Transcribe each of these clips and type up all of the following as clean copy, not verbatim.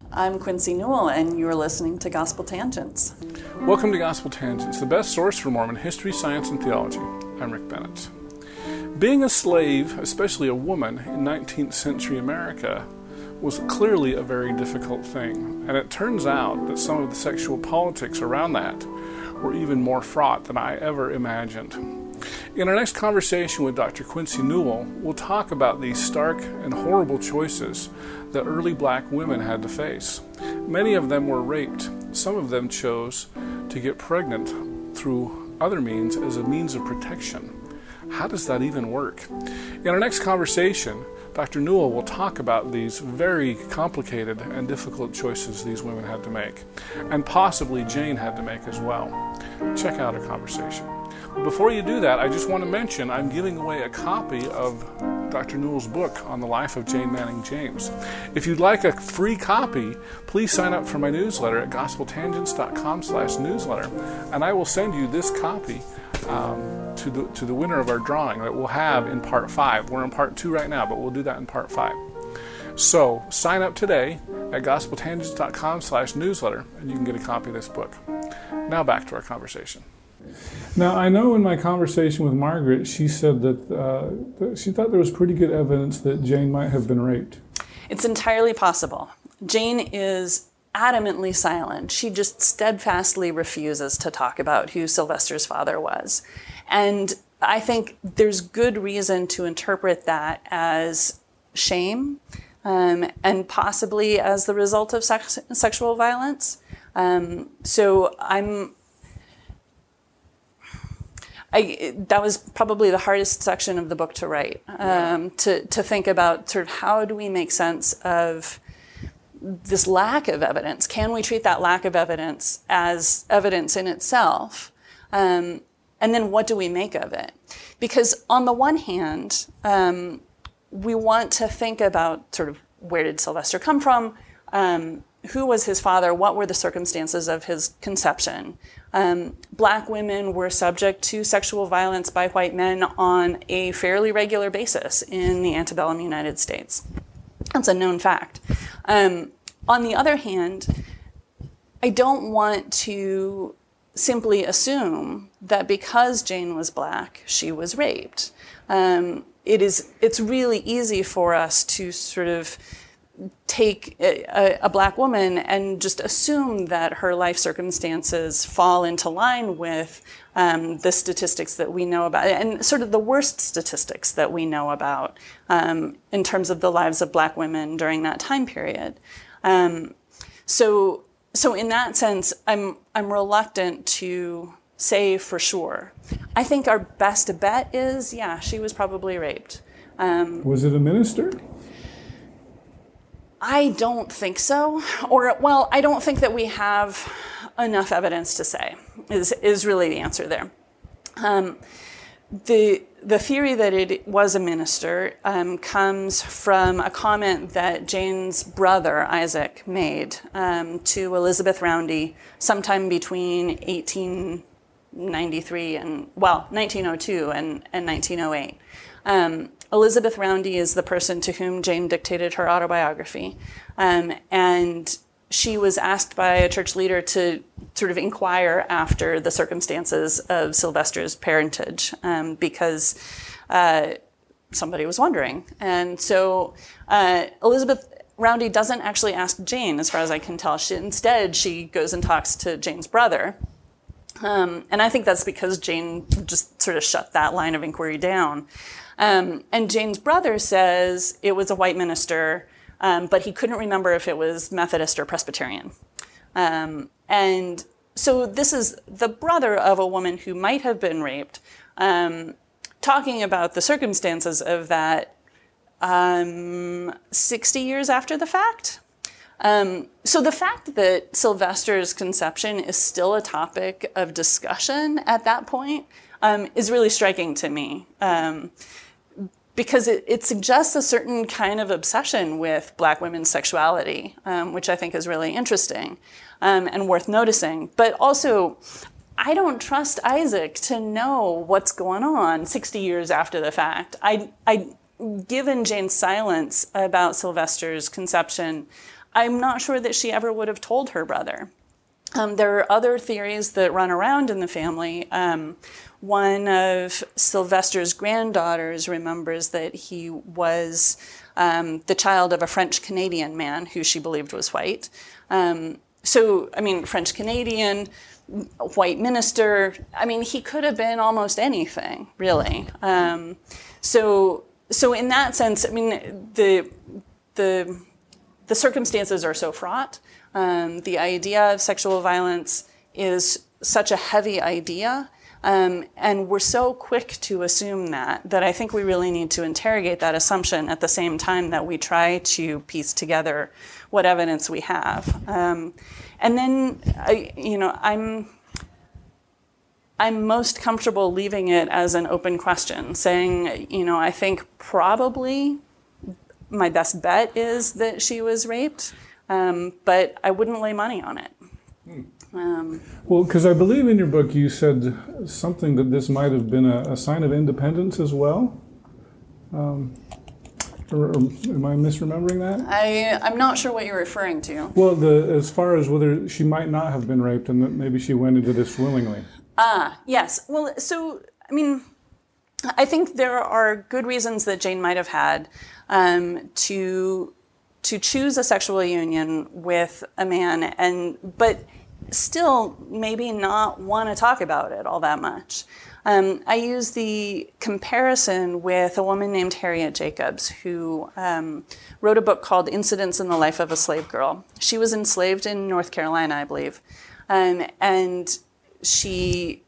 I'm Quincy Newell, and you're listening to Gospel Tangents. Welcome to Gospel Tangents, the best source for Mormon history, science, and theology. I'm Rick Bennett. Being a slave, especially a woman, in 19th century America was clearly a very difficult thing, and it turns out that some of the sexual politics around that were even more fraught than I ever imagined. In our next conversation with Dr. Quincy Newell, we'll talk about these stark and horrible choices that early black women had to face. Many of them were raped. Some of them chose to get pregnant through other means as a means of protection. How does that even work? In our next conversation, Dr. Newell will talk about these very complicated and difficult choices these women had to make, and possibly Jane had to make as well. Check out our conversation. Before you do that, I just want to mention I'm giving away a copy of Dr. Newell's book on the life of Jane Manning James. If you'd like a free copy, please sign up for my newsletter at gospeltangents.com/newsletter, and I will send you this copy to the winner of our drawing that we'll have in part 5. We're in part 2 right now, but we'll do that in part 5. So sign up today at gospeltangents.com/newsletter, and you can get a copy of this book. Now back to our conversation. Now, I know in my conversation with Margaret, she said that she thought there was pretty good evidence that Jane might have been raped. It's entirely possible. Jane is adamantly silent. She just steadfastly refuses to talk about who Sylvester's father was. And I think there's good reason to interpret that as shame and possibly as the result of sexual violence. That was probably the hardest section of the book to write, to think about sort of how do we make sense of this lack of evidence? Can we treat that lack of evidence as evidence in itself? And then what do we make of it? Because on the one hand, we want to think about sort of where did Sylvester come from? Who was his father? What were the circumstances of his conception? Black women were subject to sexual violence by white men on a fairly regular basis in the antebellum United States. That's a known fact. On the other hand, I don't want to simply assume that because Jane was black, she was raped. It's really easy for us to sort of take a black woman and just assume that her life circumstances fall into line with the statistics that we know about, and sort of the worst statistics that we know about in terms of the lives of black women during that time period. So in that sense, I'm reluctant to say for sure. I think our best bet is, yeah, she was probably raped. Was it a minister? I don't think so. I don't think that we have enough evidence to say is really the answer there. The theory that it was a minister comes from a comment that Jane's brother, Isaac, made to Elizabeth Roundy sometime between 1902 and 1908. Elizabeth Roundy is the person to whom Jane dictated her autobiography. And she was asked by a church leader to sort of inquire after the circumstances of Sylvester's parentage because somebody was wondering. And so Elizabeth Roundy doesn't actually ask Jane, as far as I can tell. Instead, she goes and talks to Jane's brother. And I think that's because Jane just sort of shut that line of inquiry down. And Jane's brother says it was a white minister, but he couldn't remember if it was Methodist or Presbyterian. And so this is the brother of a woman who might have been raped, talking about the circumstances of that 60 years after the fact. So the fact that Sylvester's conception is still a topic of discussion at that point is really striking to me. Because it suggests a certain kind of obsession with black women's sexuality, which I think is really interesting and worth noticing. But also, I don't trust Isaac to know what's going on 60 years after the fact. Given Jane's silence about Sylvester's conception, I'm not sure that she ever would have told her brother. There are other theories that run around in the family. One of Sylvester's granddaughters remembers that he was the child of a French-Canadian man who she believed was white. So, I mean, French-Canadian, white minister, I mean, he could have been almost anything, really. So in that sense, I mean, the circumstances are so fraught. The idea of sexual violence is such a heavy idea, and we're so quick to assume that I think we really need to interrogate that assumption at the same time that we try to piece together what evidence we have. And then, I'm most comfortable leaving it as an open question, saying, I think probably my best bet is that she was raped, but I wouldn't lay money on it. Well, because I believe in your book you said something that this might have been a sign of independence as well. Or am I misremembering that? I'm not sure what you're referring to. Well, as far as whether she might not have been raped and that maybe she went into this willingly. Yes. Well, so, I mean, I think there are good reasons that Jane might have had to choose a sexual union with a man, but still maybe not want to talk about it all that much. I use the comparison with a woman named Harriet Jacobs, who wrote a book called Incidents in the Life of a Slave Girl. She was enslaved in North Carolina, I believe, and she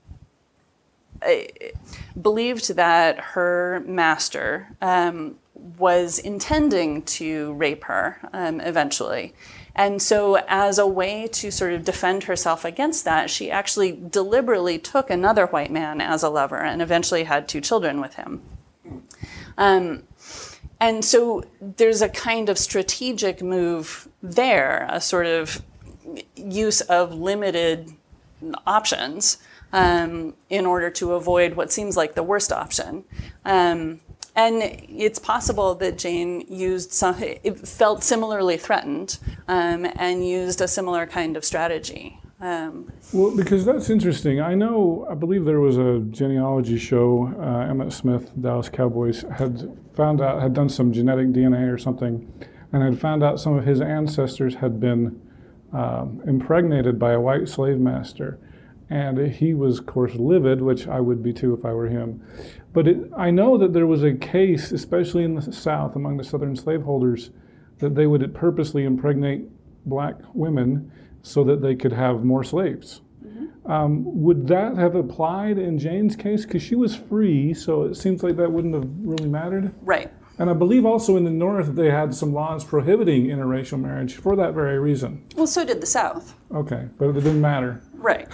believed that her master was intending to rape her eventually. And so as a way to sort of defend herself against that, she actually deliberately took another white man as a lover and eventually had 2 children with him. And so there's a kind of strategic move there, a sort of use of limited options in order to avoid what seems like the worst option. And it's possible that Jane felt similarly threatened and used a similar kind of strategy. Well, because that's interesting. I believe there was a genealogy show, Emmett Smith, Dallas Cowboys, had done some genetic DNA or something, and had found out some of his ancestors had been impregnated by a white slave master. And he was, of course, livid, which I would be too if I were him. But I know that there was a case, especially in the South, among the Southern slaveholders, that they would purposely impregnate black women so that they could have more slaves. Mm-hmm. Would that have applied in Jane's case? Because she was free, so it seems like that wouldn't have really mattered. Right. And I believe also in the North they had some laws prohibiting interracial marriage for that very reason. Well, so did the South. Okay, but it didn't matter. Right.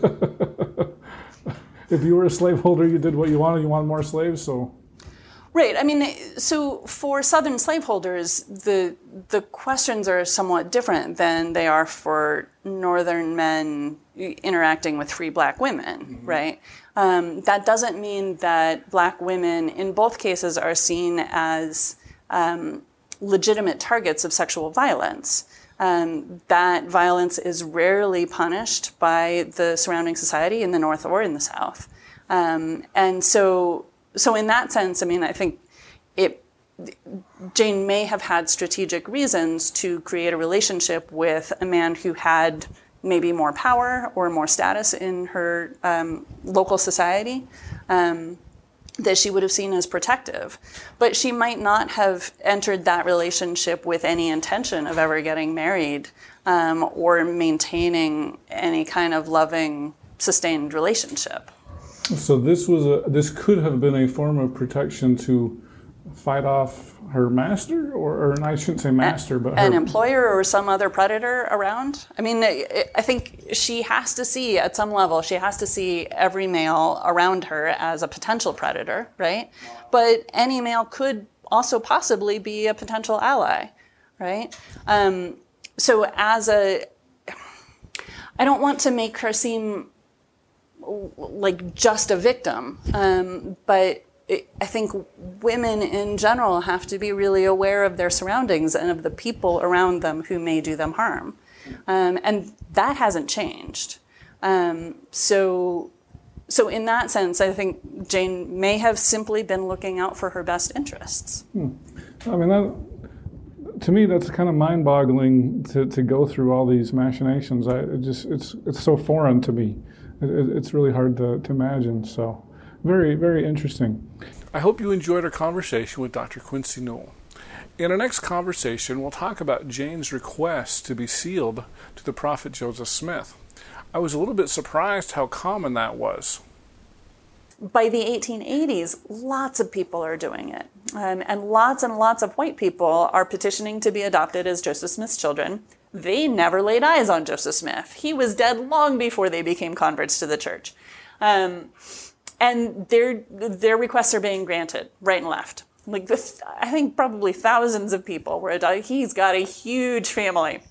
If you were a slaveholder, you did what you wanted more slaves, so... Right. I mean, so for Southern slaveholders, the questions are somewhat different than they are for Northern men interacting with free black women, mm-hmm. right? That doesn't mean that black women, in both cases, are seen as legitimate targets of sexual violence. That violence is rarely punished by the surrounding society in the North or in the South. And so in that sense, I mean, I think Jane may have had strategic reasons to create a relationship with a man who had maybe more power or more status in her local society that she would have seen as protective. But she might not have entered that relationship with any intention of ever getting married or maintaining any kind of loving, sustained relationship. So this could have been a form of protection to fight off her master, or I shouldn't say master, but an employer or some other predator around. I mean, I think she has to see, at some level, she has to see every male around her as a potential predator, right? But any male could also possibly be a potential ally, right? So I don't want to make her seem like just a victim, but I think women in general have to be really aware of their surroundings and of the people around them who may do them harm. And that hasn't changed. So in that sense, I think Jane may have simply been looking out for her best interests. I mean, to me, that's kind of mind-boggling to go through all these machinations. It's so foreign to me. It's really hard to imagine. So, very, very interesting. I hope you enjoyed our conversation with Dr. Quincy Newell. In our next conversation, we'll talk about Jane's request to be sealed to the prophet Joseph Smith. I was a little bit surprised how common that was. By the 1880s, lots of people are doing it. And lots of white people are petitioning to be adopted as Joseph Smith's children. They never laid eyes on Joseph Smith. He was dead long before they became converts to the church. And their requests are being granted right and left. Like I think probably thousands of people were adopted. He's got a huge family.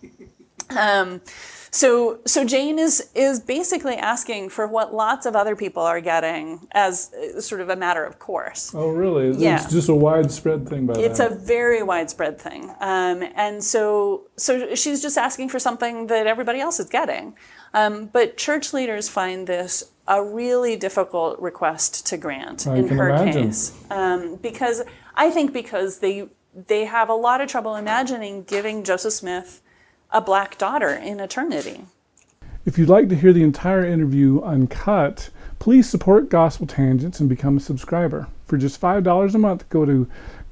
So Jane is basically asking for what lots of other people are getting as sort of a matter of course. Oh, really? Yeah. It's just a widespread thing by It's a very widespread thing. And so she's just asking for something that everybody else is getting. But church leaders find this a really difficult request to grant in her case. Because they have a lot of trouble imagining giving Joseph Smith a black daughter in eternity. If you'd like to hear the entire interview uncut, please support Gospel Tangents and become a subscriber. For just $5 a month, go to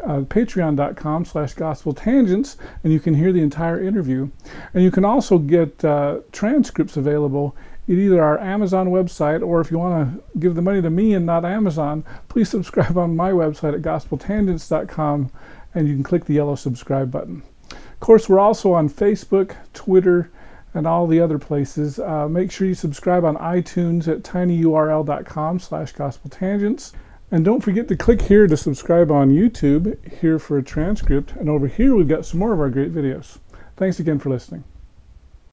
patreon.com/gospeltangents and you can hear the entire interview. And you can also get transcripts available at either our Amazon website, or if you want to give the money to me and not Amazon, please subscribe on my website at gospeltangents.com and you can click the yellow subscribe button. Of course, we're also on Facebook, Twitter, and all the other places. Make sure you subscribe on iTunes at tinyurl.com/gospeltangents. And don't forget to click here to subscribe on YouTube, here for a transcript. And over here, we've got some more of our great videos. Thanks again for listening.